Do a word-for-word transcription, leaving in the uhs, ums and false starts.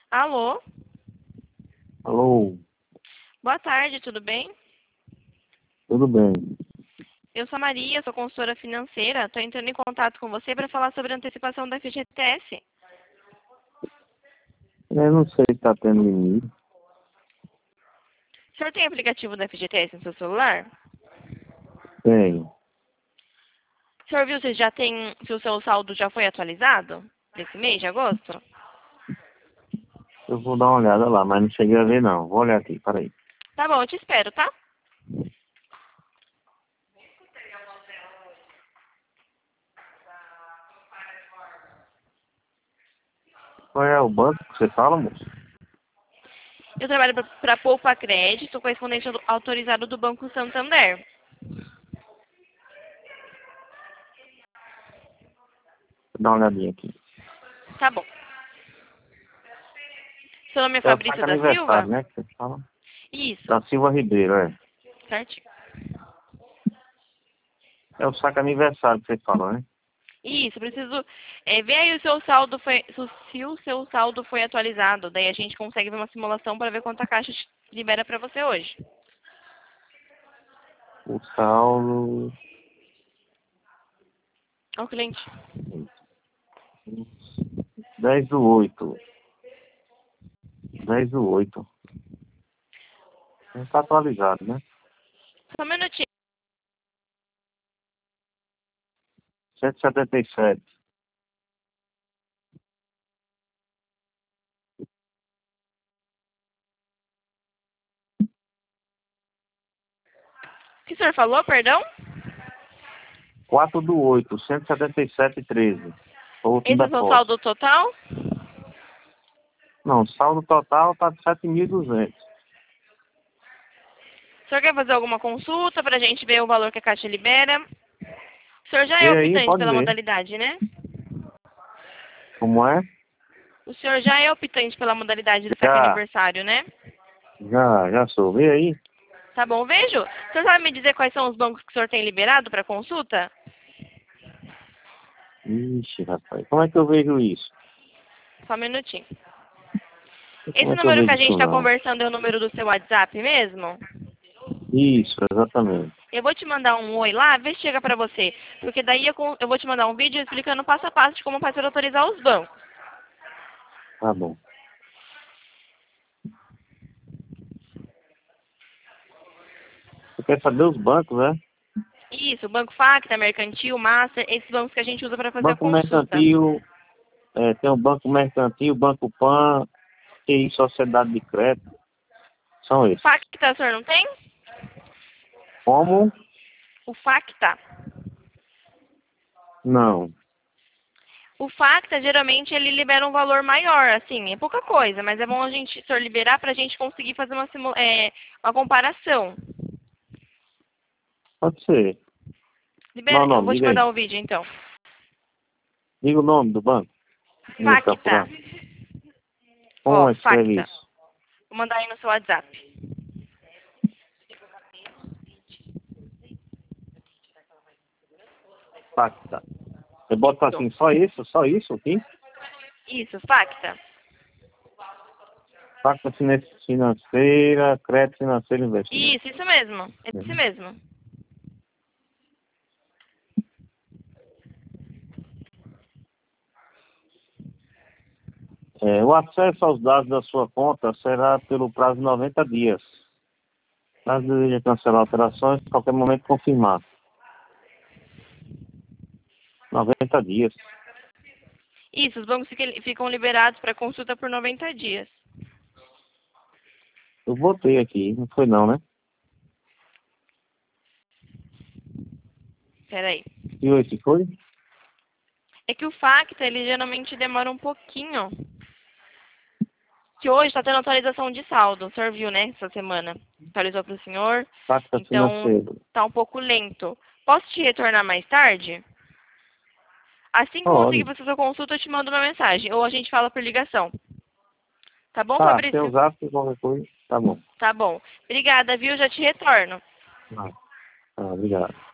Alô? Alô, Boa tarde, tudo bem? tudo bem? Eu sou a Maria, sou consultora financeira. Estou entrando em contato com você para falar sobre a antecipação da F G T S. Eu não sei se está tendo limite. O senhor tem aplicativo da F G T S no seu celular? Tem. O senhor viu se já tem, se o seu saldo já foi atualizado desse mês de agosto? Eu vou dar uma olhada lá, mas não cheguei a ver não. Vou olhar aqui, peraí. Tá bom, eu te espero, tá? Qual é o banco que você fala, moço? Eu trabalho para Poupa Crédito, correspondente autorizado do Banco Santander. Vou dar uma olhadinha aqui. Tá bom. Seu nome é É o Fabrício saque da Silva? aniversário, né, que você fala? Isso, Da Silva Ribeiro, é. certinho. É o saque aniversário que você fala, né? Isso, preciso é, ver aí o seu saldo foi, se o se o seu saldo foi atualizado. Daí a gente consegue ver uma simulação para ver quanto a Caixa te libera para você hoje. O saldo... Ó, o cliente. dez do oito. dez do oito. Não está atualizado, né? Só um minutinho. cento e setenta e sete. O que o senhor falou, perdão? quatro do oito. cento e setenta e sete e treze. Foi o último Esse é o seu depósito. saldo total? Não, o saldo total está de sete mil e duzentos. O senhor quer fazer alguma consulta para a gente ver o valor que a Caixa libera? O senhor já é Vê aí, optante pode pela ver. modalidade, né? Como é? O senhor já é optante pela modalidade do saque Já, aniversário, né? já, já sou. Vê aí. Tá bom, vejo. O senhor sabe me dizer quais são os bancos que o senhor tem liberado para consulta? Ixi, rapaz. Como é que eu vejo isso? Só um minutinho. Como Esse é que eu número que vejo a gente isso está não? conversando é o número do seu WhatsApp mesmo? Isso, exatamente. Eu vou te mandar um oi lá, vê se chega pra você. Porque daí eu, con- eu vou te mandar um vídeo explicando passo a passo de como faz para autorizar os bancos. Tá bom. Você quer saber os bancos, né? Isso, Banco Facta, Mercantil, Master, esses bancos que a gente usa para fazer a Banco consulta. Mercantil, é, tem o Banco Mercantil, Banco Pan, e Sociedade de Crédito. São O esses. Facta, o senhor não tem? Como? O Facta. Não. O Facta, geralmente, ele libera um valor maior, assim, é pouca coisa, mas é bom a gente, o senhor liberar para a gente conseguir fazer uma, simu- é, uma comparação. Pode ser. Qual é Libera, o eu nome? vou te Diga aí. mandar o vídeo, então. Diga o nome do banco. Vou estar Facta. apurando. Como Ó, é que escreve Facta. isso? Vou mandar aí no seu WhatsApp. Pacta. Eu boto Isso. assim, só isso, só isso aqui? Isso, Facta. Pacta fina- financeira, crédito financeiro e investimento. Isso, isso mesmo. Esse Uhum. mesmo. É, o acesso aos dados da sua conta será pelo prazo de noventa dias. Caso deseja cancelar alterações, a qualquer momento confirmar. noventa dias. Isso, os bancos fiquem- ficam liberados para consulta por noventa dias. Eu botei aqui, não foi não, né? Peraí. E hoje foi? É que o Facta, ele geralmente demora um pouquinho. Que hoje está tendo atualização de saldo. O senhor viu, né, essa semana. Atualizou para o senhor. Pacta Então, financeiro. tá um pouco lento. Posso te retornar mais tarde? Assim que eu conseguir Pode. fazer sua consulta, eu te mando uma mensagem. Ou a gente fala por ligação. Tá bom, Tá, tem Fabrício? os atos e qualquer coisa. Tá bom. Tá bom. Obrigada, viu? Já te retorno. Ah, tá, obrigado.